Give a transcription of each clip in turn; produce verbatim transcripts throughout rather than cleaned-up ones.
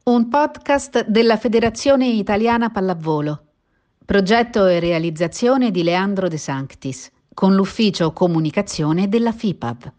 Un podcast della Federazione Italiana Pallavolo. Progetto e realizzazione di Leandro De Sanctis, con l'ufficio comunicazione della FIPAV.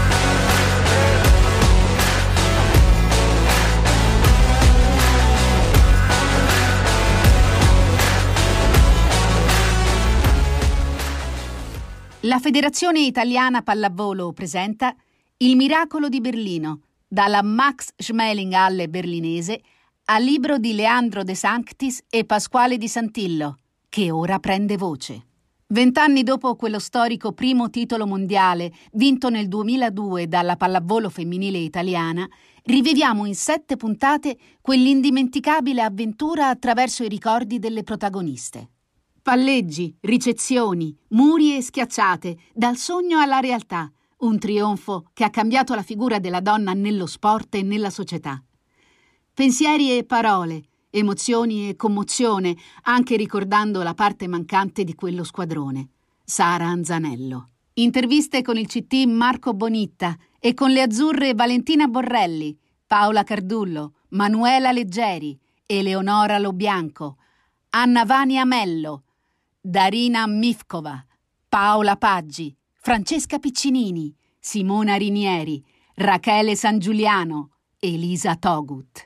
La Federazione Italiana Pallavolo presenta Il miracolo di Berlino, dalla Max Schmeling Halle berlinese al libro di Leandro De Sanctis e Pasquale Di Santillo, che ora prende voce. Vent'anni dopo quello storico primo titolo mondiale, vinto nel duemiladue dalla pallavolo femminile italiana, riviviamo in sette puntate quell'indimenticabile avventura attraverso i ricordi delle protagoniste. Palleggi, ricezioni, muri e schiacciate, dal sogno alla realtà. Un trionfo che ha cambiato la figura della donna nello sport e nella società. Pensieri e parole, emozioni e commozione, anche ricordando la parte mancante di quello squadrone, Sara Anzanello. Interviste con il C T Marco Bonitta e con le azzurre Valentina Borrelli, Paola Cardullo, Manuela Leggeri, Eleonora Lobianco, Anna Vania Mello, Darina Mifkova, Paola Paggi, Francesca Piccinini, Simona Rinieri, Rachele San Giuliano, Elisa Togut.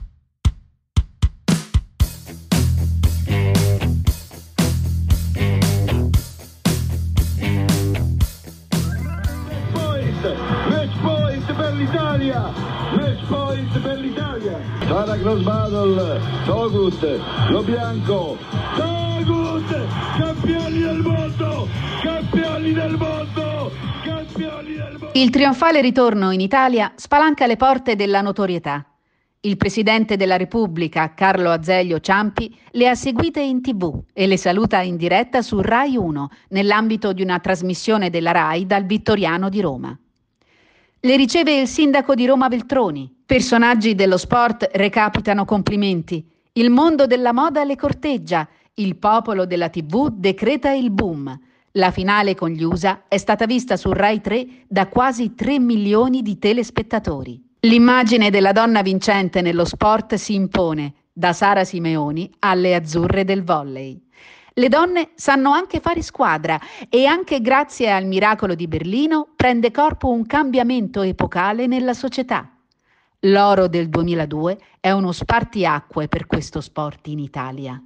Match point per l'Italia! Match point per l'Italia! Sara Cross Battle, Togut, Lobianco, Togut! Campioni del mondo! Campioni del mondo! Campioni del mondo! Il trionfale ritorno in Italia spalanca le porte della notorietà. Il Presidente della Repubblica, Carlo Azeglio Ciampi, le ha seguite in tivù e le saluta in diretta su Rai uno, nell'ambito di una trasmissione della Rai dal Vittoriano di Roma. Le riceve il sindaco di Roma Veltroni. Personaggi dello sport recapitano complimenti. Il mondo della moda le corteggia. Il popolo della tivù decreta il boom. La finale con gli U S A è stata vista su Rai tre da quasi tre milioni di telespettatori. L'immagine della donna vincente nello sport si impone, da Sara Simeoni alle azzurre del volley. Le donne sanno anche fare squadra e anche grazie al miracolo di Berlino prende corpo un cambiamento epocale nella società. L'oro del duemiladue è uno spartiacque per questo sport in Italia.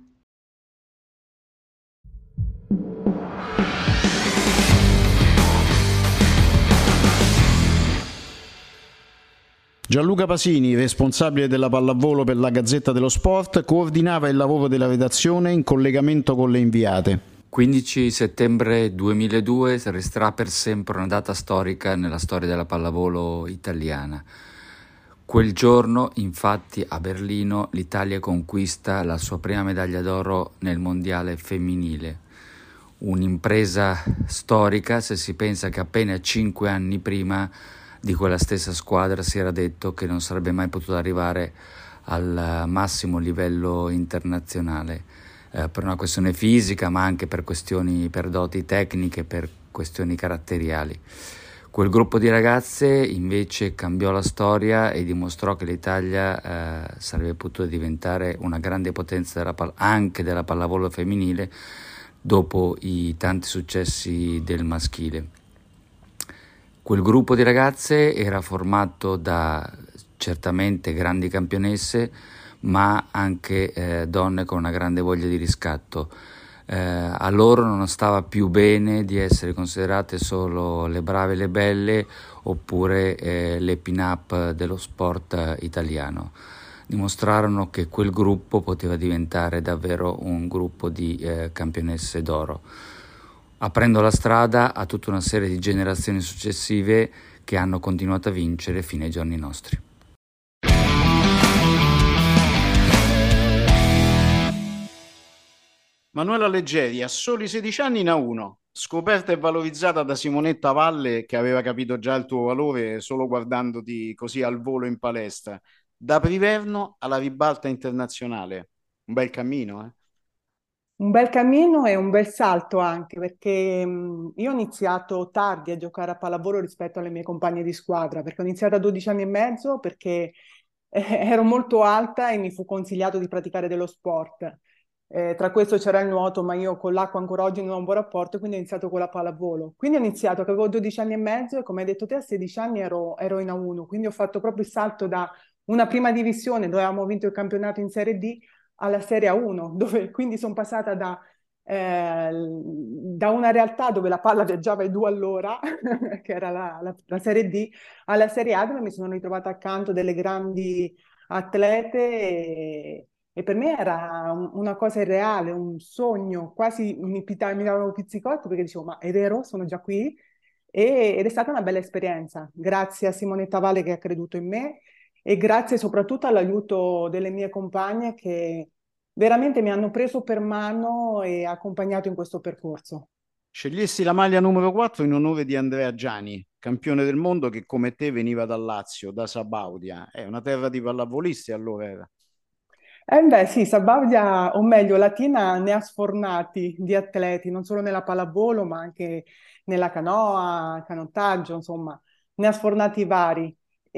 Gianluca Pasini, responsabile della pallavolo per la Gazzetta dello Sport, coordinava il lavoro della redazione in collegamento con le inviate. quindici settembre duemiladue resterà per sempre una data storica nella storia della pallavolo italiana. Quel giorno, infatti, a Berlino l'Italia conquista la sua prima medaglia d'oro nel mondiale femminile. Un'impresa storica se si pensa che appena cinque anni prima di quella stessa squadra si era detto che non sarebbe mai potuto arrivare al massimo livello internazionale, eh, per una questione fisica, ma anche per questioni, per doti tecniche, per questioni caratteriali. Quel gruppo di ragazze invece cambiò la storia e dimostrò che l'Italia eh, sarebbe potuta diventare una grande potenza della pal- anche della pallavolo femminile dopo i tanti successi del maschile. Quel gruppo di ragazze era formato da certamente grandi campionesse, ma anche eh, donne con una grande voglia di riscatto. Eh, a loro non stava più bene di essere considerate solo le brave e le belle oppure eh, le pin-up dello sport italiano. Dimostrarono che quel gruppo poteva diventare davvero un gruppo di eh, campionesse d'oro, aprendo la strada a tutta una serie di generazioni successive che hanno continuato a vincere fino ai giorni nostri. Manuela Leggeri, a soli sedici anni in A uno, scoperta e valorizzata da Simonetta Valle, che aveva capito già il tuo valore solo guardandoti così al volo in palestra. Da Priverno alla ribalta internazionale. Un bel cammino, eh? Un bel cammino e un bel salto anche, perché mh, io ho iniziato tardi a giocare a pallavolo rispetto alle mie compagne di squadra, perché ho iniziato a dodici anni e mezzo, perché eh, ero molto alta e mi fu consigliato di praticare dello sport. Eh, tra questo c'era il nuoto, ma io con l'acqua ancora oggi non ho un buon rapporto, quindi ho iniziato con la pallavolo. Quindi ho iniziato che avevo dodici anni e mezzo e come hai detto te a sedici anni ero, ero in A uno, quindi ho fatto proprio il salto da una prima divisione dove avevamo vinto il campionato in Serie D alla Serie A uno, dove quindi sono passata da, eh, da una realtà dove la palla viaggiava ai due all'ora, che era la, la, la Serie D, alla Serie A dove mi sono ritrovata accanto delle grandi atlete e, e per me era un- una cosa irreale, un sogno, quasi mi, pita- mi davo un pizzicotto perché dicevo, ma è vero, sono già qui? E- ed è stata una bella esperienza, grazie a Simonetta Valle che ha creduto in me e grazie soprattutto all'aiuto delle mie compagne che veramente mi hanno preso per mano e accompagnato in questo percorso. Scegliessi la maglia numero quattro in onore di Andrea Giani, campione del mondo che come te veniva dal Lazio, da Sabaudia. È una terra di pallavolisti allora era. Eh beh, sì, Sabaudia, o meglio, Latina ne ha sfornati di atleti, non solo nella pallavolo, ma anche nella canoa, canottaggio, insomma, ne ha sfornati vari.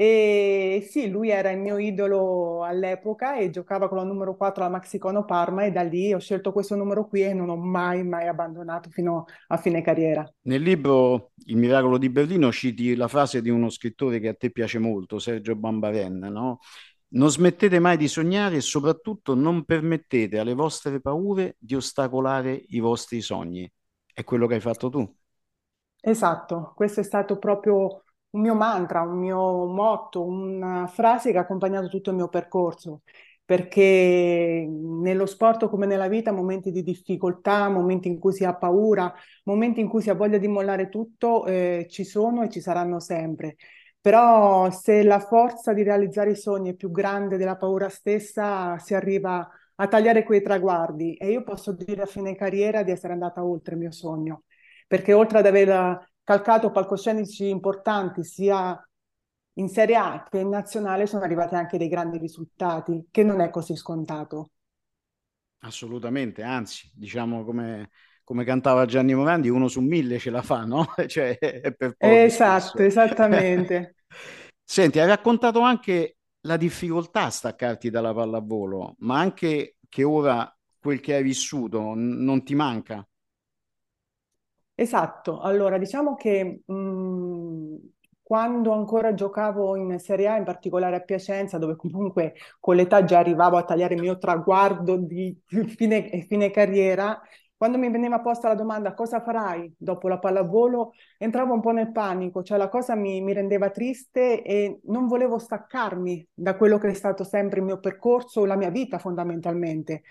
E sì, lui era il mio idolo all'epoca e giocava con la numero quattro alla Maxicono Parma e da lì ho scelto questo numero qui e non ho mai, mai abbandonato fino a fine carriera. Nel libro Il miracolo di Berlino citi la frase di uno scrittore che a te piace molto, Sergio Bambaren, no? Non smettete mai di sognare e soprattutto non permettete alle vostre paure di ostacolare i vostri sogni. È quello che hai fatto tu. Esatto, questo è stato proprio un mio mantra, un mio motto, una frase che ha accompagnato tutto il mio percorso, perché nello sport come nella vita, momenti di difficoltà, momenti in cui si ha paura, momenti in cui si ha voglia di mollare tutto, eh, ci sono e ci saranno sempre. Però se la forza di realizzare i sogni è più grande della paura stessa, si arriva a tagliare quei traguardi e io posso dire a fine carriera di essere andata oltre il mio sogno perché oltre ad aver calcato palcoscenici importanti sia in Serie A che in nazionale sono arrivati anche dei grandi risultati, che non è così scontato. Assolutamente, anzi, diciamo come, come cantava Gianni Morandi, uno su mille ce la fa, no? Cioè, è per pochi Esatto, spesso. esattamente. Senti, hai raccontato anche la difficoltà a staccarti dalla pallavolo, ma anche che ora quel che hai vissuto n- non ti manca. Esatto, allora diciamo che mh, quando ancora giocavo in Serie A, in particolare a Piacenza, dove comunque con l'età già arrivavo a tagliare il mio traguardo di fine, fine carriera, quando mi veniva posta la domanda cosa farai dopo la pallavolo, entravo un po' nel panico, cioè la cosa mi, mi rendeva triste e non volevo staccarmi da quello che è stato sempre il mio percorso, la mia vita fondamentalmente.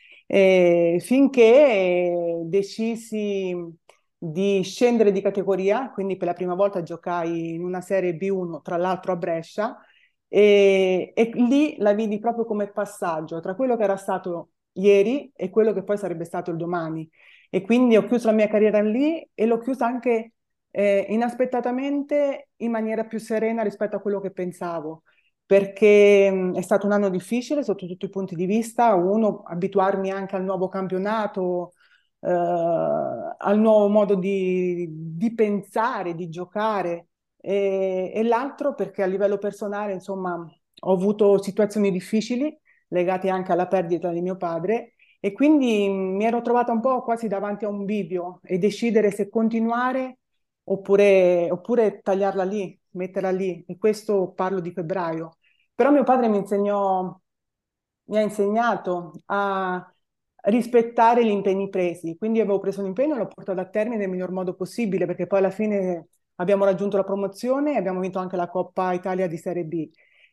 E finché eh, decisi di scendere di categoria, quindi per la prima volta giocai in una serie B uno, tra l'altro a Brescia, e, e lì la vidi proprio come passaggio tra quello che era stato ieri e quello che poi sarebbe stato il domani. E quindi ho chiuso la mia carriera lì e l'ho chiusa anche eh, inaspettatamente in maniera più serena rispetto a quello che pensavo. Perché mh, è stato un anno difficile sotto tutti i punti di vista, uno, abituarmi anche al nuovo campionato, eh, al nuovo modo di, di pensare, di giocare e, e l'altro perché a livello personale, insomma, ho avuto situazioni difficili legate anche alla perdita di mio padre e quindi mi ero trovata un po' quasi davanti a un bivio e decidere se continuare oppure, oppure tagliarla lì, metterla lì. E questo parlo di febbraio. Però mio padre mi insegnò, mi ha insegnato a rispettare gli impegni presi. Quindi avevo preso un impegno e l'ho portato a termine nel miglior modo possibile, perché poi alla fine abbiamo raggiunto la promozione e abbiamo vinto anche la Coppa Italia di Serie B.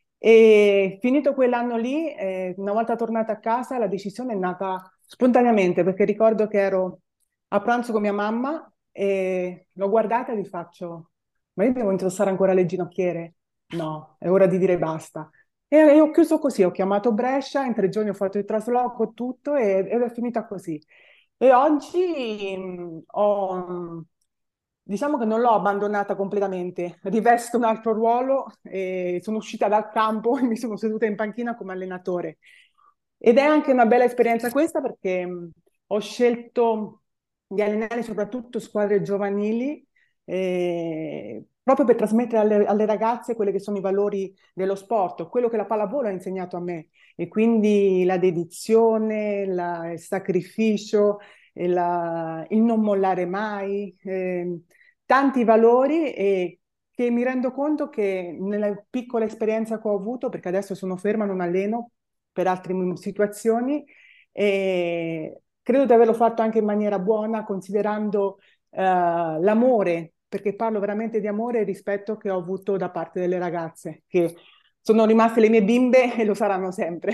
E finito quell'anno lì, eh, una volta tornata a casa, la decisione è nata spontaneamente, perché ricordo che ero a pranzo con mia mamma e l'ho guardata e gli faccio, ma io devo indossare ancora le ginocchiere? No, è ora di dire basta. E, e ho chiuso così, ho chiamato Brescia, in tre giorni ho fatto il trasloco, tutto, e, ed è finita così. E oggi mh, ho, diciamo che non l'ho abbandonata completamente, rivesto un altro ruolo e sono uscita dal campo e mi sono seduta in panchina come allenatore. Ed è anche una bella esperienza questa perché mh, ho scelto di allenare soprattutto squadre giovanili eh, proprio per trasmettere alle, alle ragazze quelli che sono i valori dello sport, quello che la pallavolo ha insegnato a me, e quindi la dedizione, la- il sacrificio, e la- il non mollare mai, ehm, tanti valori, e che mi rendo conto che nella piccola esperienza che ho avuto, perché adesso sono ferma, non alleno per altre mm, situazioni, e credo di averlo fatto anche in maniera buona, considerando eh, l'amore, perché parlo veramente di amore e rispetto che ho avuto da parte delle ragazze, che sono rimaste le mie bimbe e lo saranno sempre.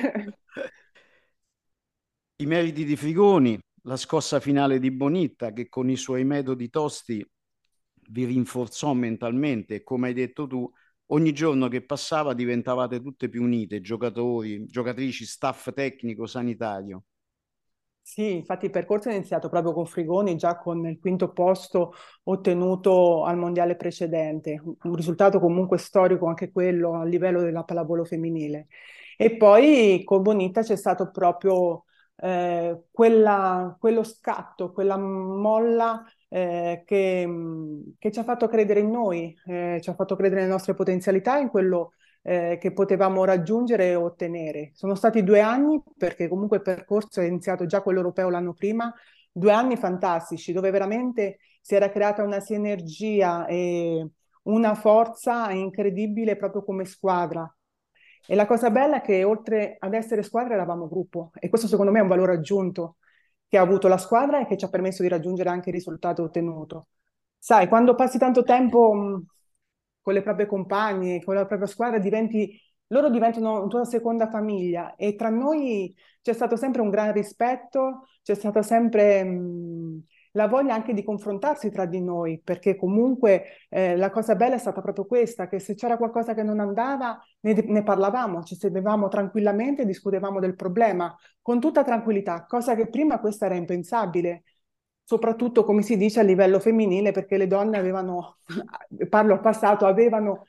I meriti di Frigoni, la scossa finale di Bonitta che con i suoi metodi tosti vi rinforzò mentalmente e come hai detto tu, ogni giorno che passava diventavate tutte più unite, giocatori, giocatrici, staff tecnico, sanitario. Sì, infatti il percorso è iniziato proprio con Frigoni, già con il quinto posto ottenuto al mondiale precedente, un risultato comunque storico anche quello a livello della pallavolo femminile. E poi con Bonita c'è stato proprio eh, quella- quello scatto, quella molla eh, che, mh, che ci ha fatto credere in noi, eh, ci ha fatto credere nelle nostre potenzialità, in quello eh, che potevamo raggiungere e ottenere. Sono stati due anni, perché comunque il percorso è iniziato già quello europeo l'anno prima, due anni fantastici, dove veramente si era creata una sinergia e una forza incredibile proprio come squadra. E la cosa bella è che oltre ad essere squadra eravamo gruppo, e questo secondo me è un valore aggiunto che ha avuto la squadra e che ci ha permesso di raggiungere anche il risultato ottenuto. Sai, quando passi tanto tempo mh, con le proprie compagne, con la propria squadra, diventi, loro diventano una tua seconda famiglia, e tra noi c'è stato sempre un gran rispetto, c'è stata sempre mh, la voglia anche di confrontarsi tra di noi, perché comunque eh, la cosa bella è stata proprio questa, che se c'era qualcosa che non andava, ne, ne parlavamo, ci sedevamo tranquillamente e discutevamo del problema con tutta tranquillità, cosa che prima questa era impensabile, soprattutto come si dice a livello femminile, perché le donne avevano, parlo al passato, avevano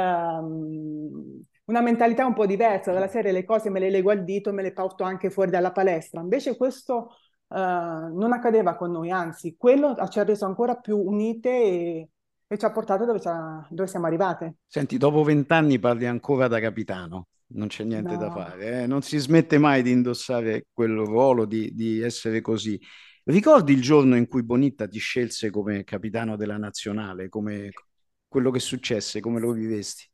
ehm, una mentalità un po' diversa, dalla serie le cose me le lego al dito e me le porto anche fuori dalla palestra. Invece questo eh, non accadeva con noi, anzi, quello ci ha reso ancora più unite e, e ci ha portato dove, ci ha- dove siamo arrivate. Senti, dopo vent'anni parli ancora da capitano, non c'è niente da No. fare, eh? Non si smette mai di indossare quel ruolo, di, di essere così. Ricordi il giorno in cui Bonitta ti scelse come capitano della nazionale, come quello che successe, come lo vivesti?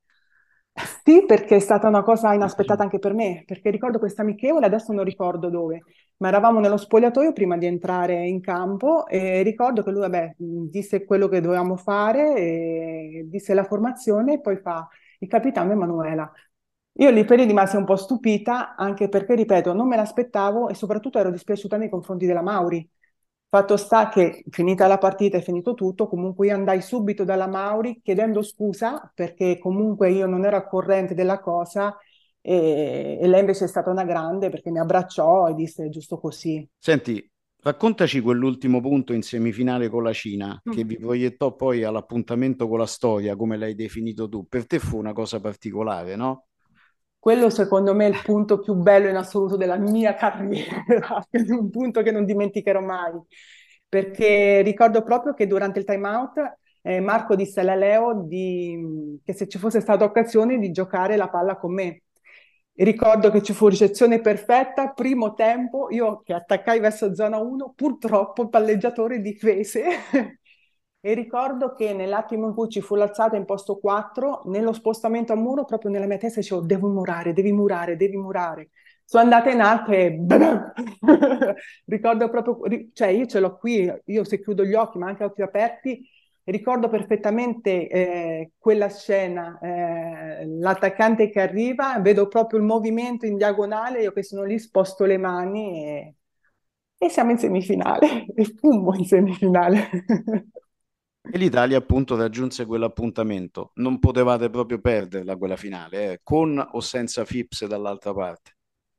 Sì, perché è stata una cosa inaspettata anche per me, perché ricordo questa amichevole, adesso non ricordo dove, ma eravamo nello spogliatoio prima di entrare in campo, e ricordo che lui, vabbè, mh, disse quello che dovevamo fare, e disse la formazione, e poi fa il capitano Emanuela. Io lì per lì rimasi un po' stupita, anche perché, ripeto, non me l'aspettavo, e soprattutto ero dispiaciuta nei confronti della Mauri. Fatto sta che, finita la partita e finito tutto, comunque io andai subito dalla Mauri chiedendo scusa, perché comunque io non ero al corrente della cosa, e, e lei invece è stata una grande, perché mi abbracciò e disse: "È giusto così." Senti, raccontaci quell'ultimo punto in semifinale con la Cina che vi proiettò poi all'appuntamento con la storia, come l'hai definito tu. Per te fu una cosa particolare, no? Quello secondo me è il punto più bello in assoluto della mia carriera, è un punto che non dimenticherò mai, perché ricordo proprio che durante il time out eh, Marco disse alla Leo di- che se ci fosse stata occasione di giocare la palla con me. E ricordo che ci fu ricezione perfetta, primo tempo, io che attaccai verso zona uno, purtroppo il palleggiatore difese. E ricordo che nell'attimo in cui ci fu l'alzata in posto quattro, nello spostamento a muro, proprio nella mia testa dicevo: devo murare, devi murare, devi murare. Sono andata in alto e badam! Ricordo proprio, ri- cioè io ce l'ho qui, io se chiudo gli occhi, ma anche a occhi aperti, ricordo perfettamente eh, quella scena, eh, l'attaccante che arriva, vedo proprio il movimento in diagonale, io che sono lì sposto le mani, e, e siamo in semifinale, e fummo in semifinale. E l'Italia appunto raggiunse quell'appuntamento. Non potevate proprio perderla quella finale, eh, con o senza Phipps dall'altra parte.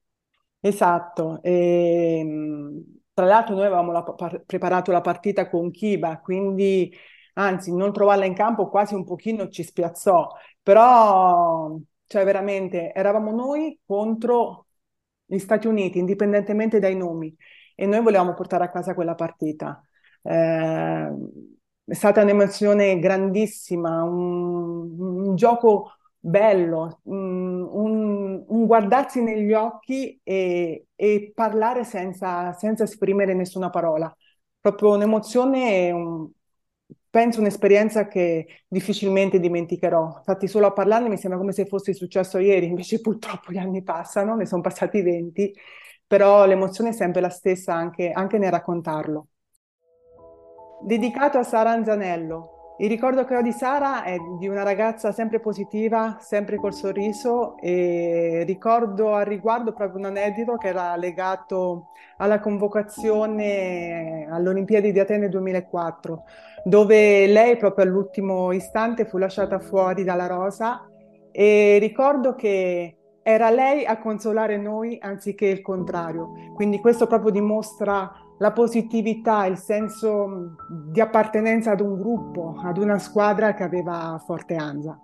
Esatto, e, mh, tra l'altro noi avevamo la- par- preparato la partita con Kiba, quindi anzi non trovarla in campo quasi un pochino ci spiazzò, però cioè veramente eravamo noi contro gli Stati Uniti, indipendentemente dai nomi, e noi volevamo portare a casa quella partita. Eh, è stata un'emozione grandissima, un, un gioco bello, un, un- un guardarsi negli occhi e, e parlare senza, senza esprimere nessuna parola. Proprio un'emozione, e un- penso un'esperienza che difficilmente dimenticherò. Infatti, solo a parlarne mi sembra come se fosse successo ieri, invece purtroppo gli anni passano, ne sono passati venti, però l'emozione è sempre la stessa anche, anche nel raccontarlo. Dedicato a Sara Anzanello. Il ricordo che ho di Sara è di una ragazza sempre positiva, sempre col sorriso, e ricordo al riguardo proprio un aneddoto che era legato alla convocazione alle Olimpiadi di Atene duemilaquattro, dove lei proprio all'ultimo istante fu lasciata fuori dalla rosa, e ricordo che era lei a consolare noi anziché il contrario. Quindi questo proprio dimostra la positività, il senso mh, di appartenenza ad un gruppo, ad una squadra che aveva forte ansia.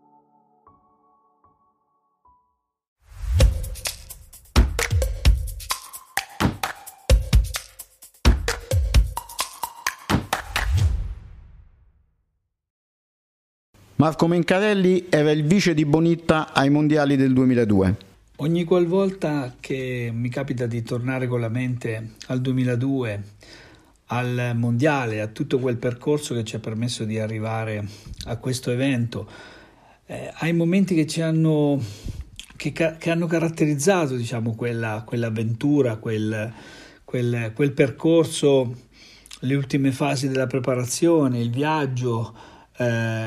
Marco Mencarelli era il vice di Bonitta ai mondiali del duemiladue. Ogni qualvolta che mi capita di tornare con la mente al duemiladue, al mondiale, a tutto quel percorso che ci ha permesso di arrivare a questo evento, eh, ai momenti che ci hanno, che, che hanno caratterizzato, diciamo, quella, quell'avventura, quel, quel, quel percorso, le ultime fasi della preparazione, il viaggio, eh,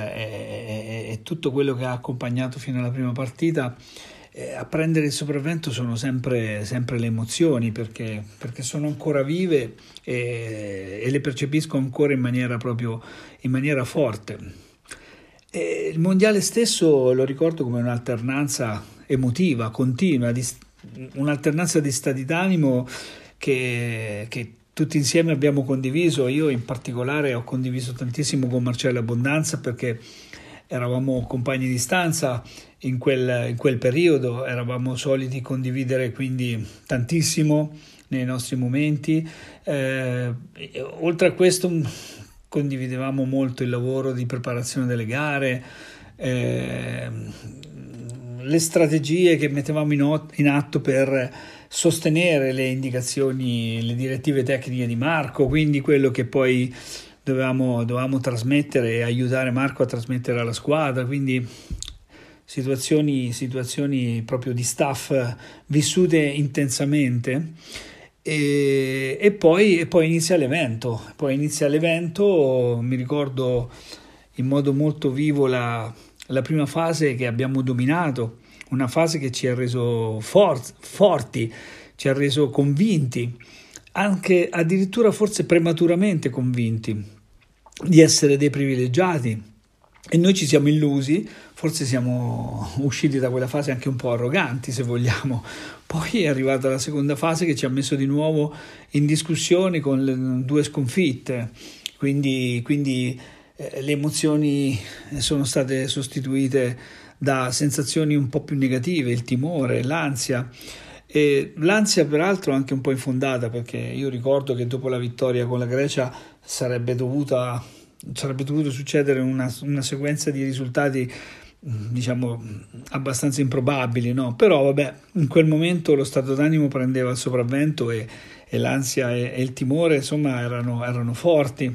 e, e tutto quello che ha accompagnato fino alla prima partita. Eh, a prendere il sopravvento sono sempre, sempre le emozioni, perché, perché sono ancora vive e, e le percepisco ancora in maniera proprio in maniera forte. E il mondiale stesso lo ricordo come un'alternanza emotiva, continua, di, un'alternanza di stati d'animo che, che tutti insieme abbiamo condiviso. Io in particolare ho condiviso tantissimo con Marcello Abbondanza, perché eravamo compagni di stanza in quel, in quel periodo, eravamo soliti condividere quindi tantissimo nei nostri momenti. Eh, oltre a questo condividevamo molto il lavoro di preparazione delle gare, eh, le strategie che mettevamo in, ot- in atto per sostenere le indicazioni, le direttive tecniche di Marco, quindi quello che poi dovevamo, dovevamo trasmettere e aiutare Marco a trasmettere alla squadra, quindi situazioni, situazioni proprio di staff vissute intensamente. E, e, poi, e poi inizia l'evento, poi inizia l'evento, mi ricordo in modo molto vivo la, la prima fase che abbiamo dominato, una fase che ci ha reso for- forti, ci ha reso convinti, anche addirittura forse prematuramente convinti di essere dei privilegiati, e noi ci siamo illusi, forse siamo usciti da quella fase anche un po' arroganti, se vogliamo. Poi è arrivata la seconda fase che ci ha messo di nuovo in discussione con le due sconfitte, quindi, quindi eh, le emozioni sono state sostituite da sensazioni un po' più negative, il timore, l'ansia. E l'ansia peraltro anche un po' infondata, perché io ricordo che dopo la vittoria con la Grecia sarebbe dovuta sarebbe dovuto succedere una, una sequenza di risultati diciamo abbastanza improbabili, no? Però vabbè, in quel momento lo stato d'animo prendeva il sopravvento e, e l'ansia e, e il timore insomma erano, erano forti,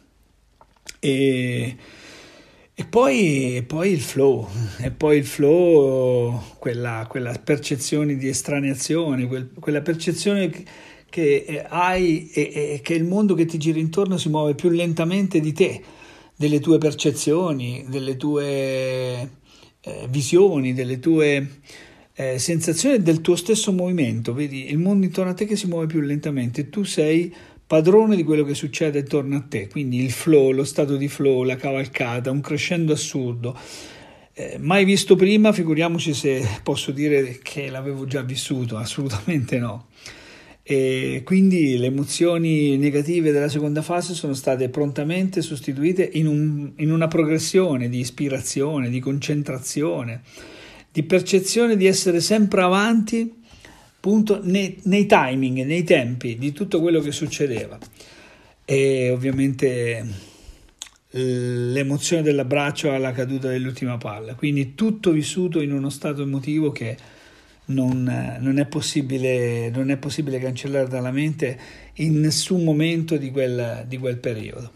e E poi, e poi il flow, e poi il flow, quella, quella percezione di estraneazione, quel, quella percezione che, che hai e, e che il mondo che ti gira intorno si muove più lentamente di te, delle tue percezioni, delle tue eh, visioni, delle tue eh, sensazioni e del tuo stesso movimento. Vedi il mondo intorno a te che si muove più lentamente e tu sei padrone di quello che succede intorno a te, quindi il flow, lo stato di flow, la cavalcata, un crescendo assurdo, eh, mai visto prima, figuriamoci se posso dire che l'avevo già vissuto, assolutamente no. E quindi le emozioni negative della seconda fase sono state prontamente sostituite in, un, in una progressione di ispirazione, di concentrazione, di percezione di essere sempre avanti, appunto nei, nei timing, nei tempi di tutto quello che succedeva. E ovviamente l'emozione dell'abbraccio alla caduta dell'ultima palla, quindi tutto vissuto in uno stato emotivo che non, non è possibile, non è possibile cancellare dalla mente in nessun momento di quel, di quel periodo.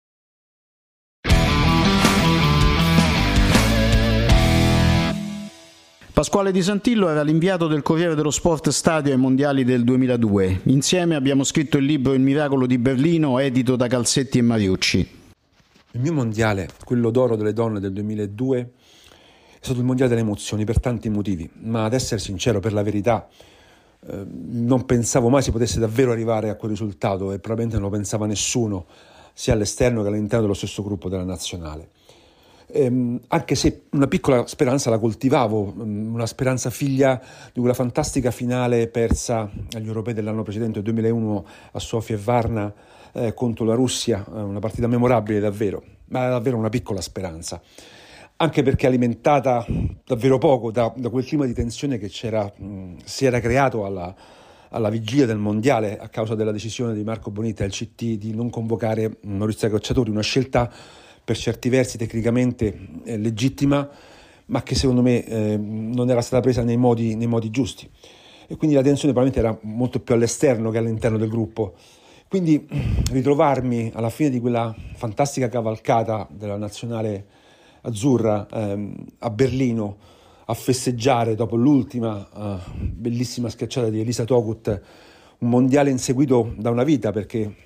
Pasquale Di Santillo era l'inviato del Corriere dello Sport Stadio ai Mondiali del duemiladue. Insieme abbiamo scritto il libro Il miracolo di Berlino, edito da Calzetti e Mariucci. Il mio mondiale, quello d'oro delle donne del duemiladue, è stato il mondiale delle emozioni per tanti motivi, ma ad essere sincero, per la verità, eh, non pensavo mai si potesse davvero arrivare a quel risultato e probabilmente non lo pensava nessuno, sia all'esterno che all'interno dello stesso gruppo della nazionale. Ehm, anche se una piccola speranza la coltivavo, una speranza figlia di quella fantastica finale persa agli europei dell'anno precedente, il duemilauno, a Sofia e Varna eh, contro la Russia, una partita memorabile davvero, ma era davvero una piccola speranza, anche perché alimentata davvero poco da, da quel clima di tensione che c'era, mh, si era creato alla, alla vigilia del mondiale a causa della decisione di Marco Bonita e il C T di non convocare Maurizio Cacciatori, una scelta per certi versi tecnicamente eh, legittima, ma che secondo me eh, non era stata presa nei modi, nei modi giusti. E quindi la tensione probabilmente era molto più all'esterno che all'interno del gruppo. Quindi ritrovarmi alla fine di quella fantastica cavalcata della nazionale azzurra ehm, a Berlino a festeggiare dopo l'ultima uh, bellissima schiacciata di Elisa Togut, un mondiale inseguito da una vita, perché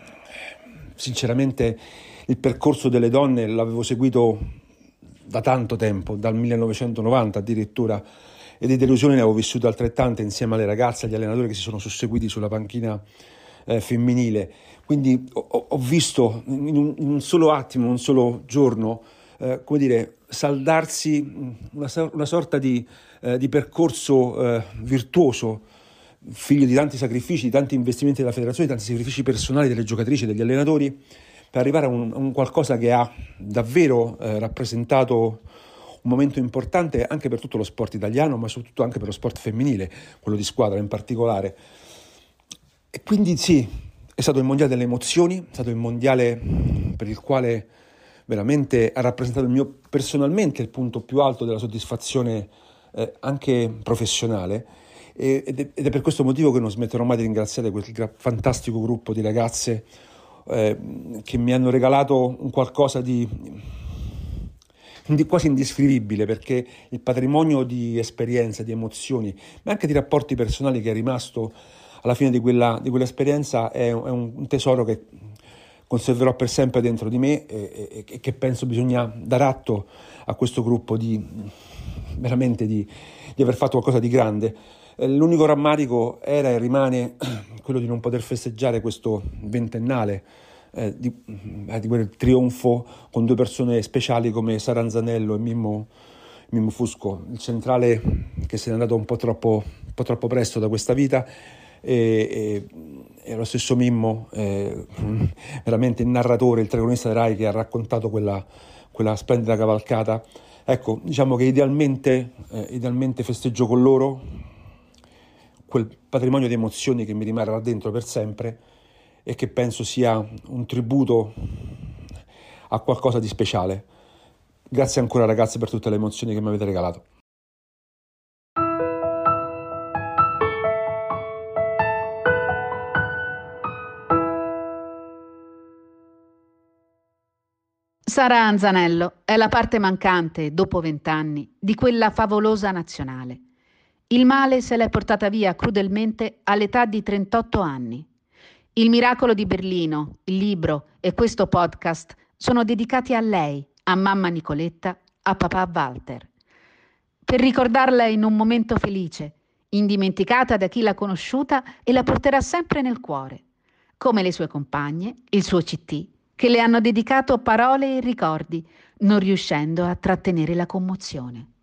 sinceramente il percorso delle donne l'avevo seguito da tanto tempo, dal millenovecentonovanta addirittura, e di delusioni ne avevo vissute altrettante insieme alle ragazze e agli allenatori che si sono susseguiti sulla panchina eh, femminile. Quindi ho, ho visto in un, in un solo attimo, in un solo giorno, eh, come dire, saldarsi una, una sorta di, eh, di percorso eh, virtuoso, figlio di tanti sacrifici, di tanti investimenti della federazione, di tanti sacrifici personali delle giocatrici e degli allenatori, per arrivare a un, a un qualcosa che ha davvero eh, rappresentato un momento importante anche per tutto lo sport italiano, ma soprattutto anche per lo sport femminile, quello di squadra in particolare. E quindi sì, è stato il mondiale delle emozioni, è stato il mondiale per il quale veramente ha rappresentato il mio, personalmente, il punto più alto della soddisfazione eh, anche professionale, e, ed, è, ed è per questo motivo che non smetterò mai di ringraziare quel gra- fantastico gruppo di ragazze Eh, che mi hanno regalato un qualcosa di, di quasi indescrivibile, perché il patrimonio di esperienze, di emozioni, ma anche di rapporti personali che è rimasto alla fine di quella, di quell'esperienza è, è un tesoro che conserverò per sempre dentro di me e, e, e che penso bisogna dar atto a questo gruppo di veramente di, di aver fatto qualcosa di grande. L'unico rammarico era e rimane quello di non poter festeggiare questo ventennale eh, di, eh, di quel trionfo con due persone speciali come Sara Anzanello e Mimmo, Mimmo Fusco, il centrale che se n'è andato un po' troppo, un po' troppo presto da questa vita, e, e, e lo stesso Mimmo, eh, veramente il narratore, il protagonista della Rai che ha raccontato quella, quella splendida cavalcata. Ecco, diciamo che idealmente, eh, idealmente festeggio con loro quel patrimonio di emozioni che mi rimarrà dentro per sempre e che penso sia un tributo a qualcosa di speciale. Grazie ancora ragazzi per tutte le emozioni che mi avete regalato. Sara Anzanello è la parte mancante, dopo vent'anni, di quella favolosa nazionale. Il male se l'è portata via crudelmente all'età di trentotto anni. Il miracolo di Berlino, il libro e questo podcast sono dedicati a lei, a mamma Nicoletta, a papà Walter. Per ricordarla in un momento felice, indimenticata da chi l'ha conosciuta e la porterà sempre nel cuore, come le sue compagne, il suo C T, che le hanno dedicato parole e ricordi, non riuscendo a trattenere la commozione.